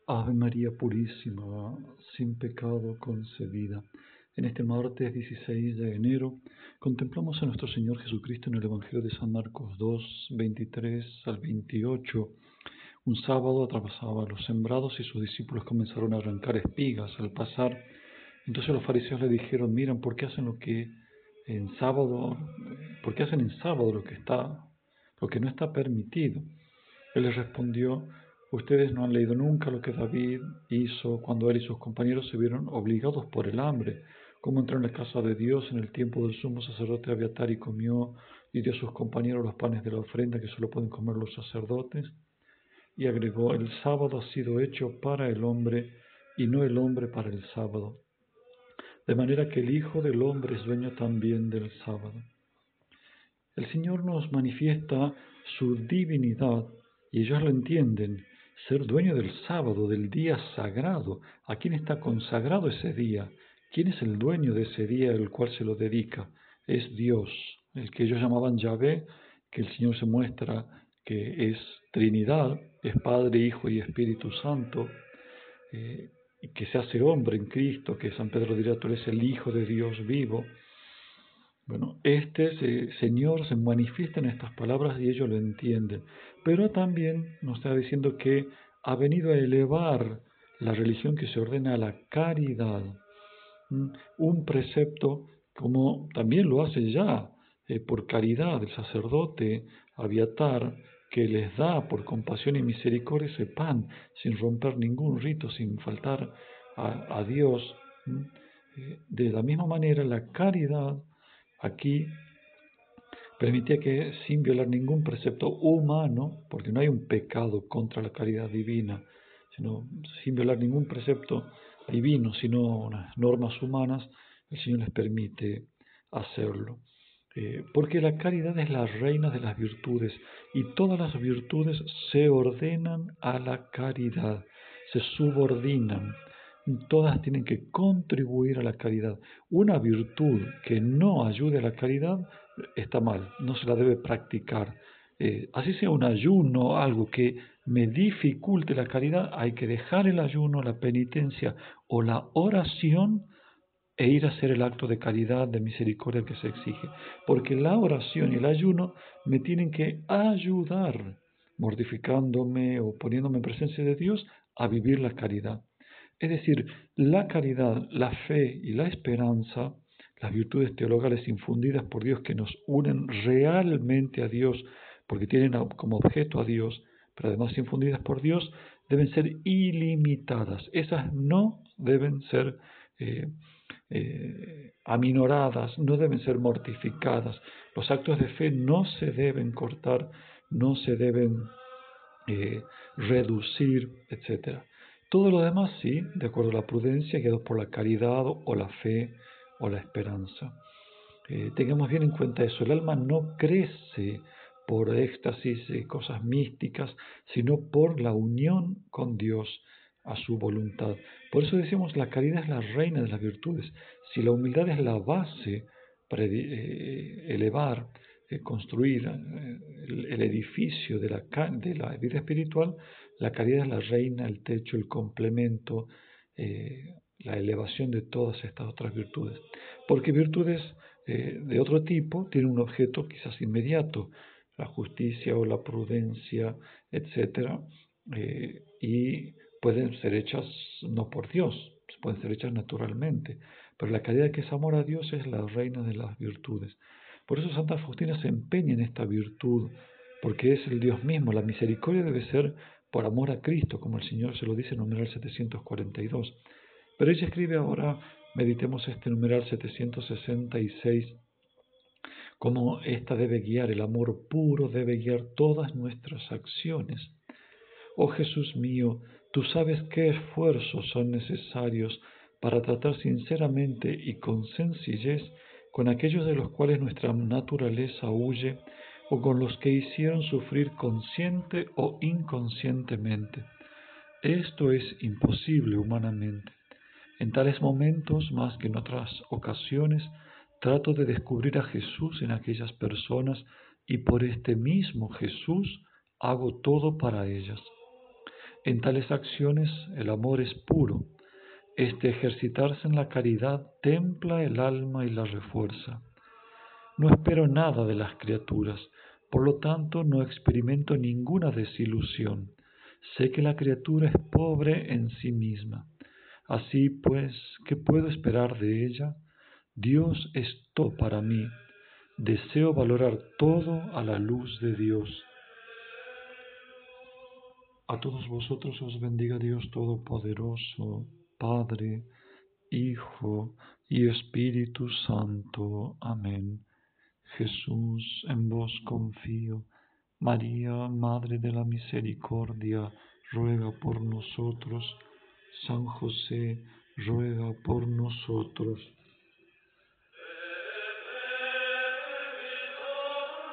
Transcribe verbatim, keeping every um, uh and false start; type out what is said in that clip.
Ave María Purísima, sin pecado concebida. En este martes dieciséis de enero contemplamos a nuestro Señor Jesucristo en el Evangelio de San Marcos dos, veintitrés al veintiocho. Un sábado atravesaba los sembrados y sus discípulos comenzaron a arrancar espigas al pasar. Entonces los fariseos le dijeron: miran, ¿por qué hacen lo que en sábado, por qué hacen en sábado lo que está, lo que no está permitido? Él les respondió: ustedes no han leído nunca lo que David hizo cuando él y sus compañeros se vieron obligados por el hambre, cómo entró en la casa de Dios en el tiempo del sumo sacerdote Abiatar y comió y dio a sus compañeros los panes de la ofrenda que solo pueden comer los sacerdotes. Y agregó: el sábado ha sido hecho para el hombre y no el hombre para el sábado. De manera que el Hijo del Hombre es dueño también del sábado. El Señor nos manifiesta su divinidad y ellos lo entienden, ser dueño del sábado, del día sagrado. ¿A quién está consagrado ese día? ¿Quién es el dueño de ese día al cual se lo dedica? Es Dios, el que ellos llamaban Yahvé, que el Señor se muestra que es Trinidad, es Padre, Hijo y Espíritu Santo, eh, y que se hace hombre en Cristo, que San Pedro dirá: tú eres el Hijo de Dios vivo. Bueno, este eh, Señor se manifiesta en estas palabras y ellos lo entienden, pero también nos está diciendo que ha venido a elevar la religión que se ordena a la caridad. ¿Mm? Un precepto, como también lo hace ya eh, por caridad el sacerdote Abiatar, que les da por compasión y misericordia ese pan, sin romper ningún rito, sin faltar a, a Dios. ¿Mm? Eh, de la misma manera, la caridad aquí permitía que, sin violar ningún precepto humano, porque no hay un pecado contra la caridad divina, sino sin violar ningún precepto divino, sino unas normas humanas, el Señor les permite hacerlo. Eh, porque la caridad es la reina de las virtudes y todas las virtudes se ordenan a la caridad, se subordinan. Todas tienen que contribuir a la caridad. Una virtud que no ayude a la caridad está mal, no se la debe practicar. Eh, así sea un ayuno, algo que me dificulte la caridad, hay que dejar el ayuno, la penitencia o la oración e ir a hacer el acto de caridad, de misericordia que se exige. Porque la oración y el ayuno me tienen que ayudar, mortificándome o poniéndome en presencia de Dios, a vivir la caridad. Es decir, la caridad, la fe y la esperanza, las virtudes teologales infundidas por Dios que nos unen realmente a Dios, porque tienen como objeto a Dios, pero además infundidas por Dios, deben ser ilimitadas. Esas no deben ser eh, eh, aminoradas, no deben ser mortificadas. Los actos de fe no se deben cortar, no se deben eh, reducir, etcétera. Todo lo demás sí, de acuerdo a la prudencia, guiados por la caridad o la fe o la esperanza. Eh, tengamos bien en cuenta eso, el alma no crece por éxtasis y cosas místicas, sino por la unión con Dios a su voluntad. Por eso decimos, la caridad es la reina de las virtudes. Si la humildad es la base para eh, elevar, eh, construir eh, el, el, edificio de la, de la vida espiritual, la caridad es la reina, el techo, el complemento, eh, la elevación de todas estas otras virtudes. Porque virtudes eh, de otro tipo tienen un objeto quizás inmediato, la justicia o la prudencia, etcétera, eh, y pueden ser hechas no por Dios, pueden ser hechas naturalmente, pero la caridad que es amor a Dios es la reina de las virtudes. Por eso Santa Faustina se empeña en esta virtud, porque es el Dios mismo. La misericordia debe ser por amor a Cristo, como el Señor se lo dice en numeral setecientos cuarenta y dos. Pero ella escribe ahora, meditemos este numeral setecientos sesenta y seis, cómo ésta debe guiar, el amor puro debe guiar todas nuestras acciones. Oh Jesús mío, tú sabes qué esfuerzos son necesarios para tratar sinceramente y con sencillez con aquellos de los cuales nuestra naturaleza huye o con los que hicieron sufrir consciente o inconscientemente. Esto es imposible humanamente. En tales momentos, más que en otras ocasiones, trato de descubrir a Jesús en aquellas personas y por este mismo Jesús hago todo para ellas. En tales acciones el amor es puro. Este ejercitarse en la caridad templa el alma y la refuerza. No espero nada de las criaturas, por lo tanto no experimento ninguna desilusión. Sé que la criatura es pobre en sí misma. Así pues, ¿qué puedo esperar de ella? Dios es todo para mí. Deseo valorar todo a la luz de Dios. A todos vosotros os bendiga Dios Todopoderoso, Padre, Hijo y Espíritu Santo. Amén. Jesús, en vos confío. María, Madre de la Misericordia, ruega por nosotros. San José, ruega por nosotros.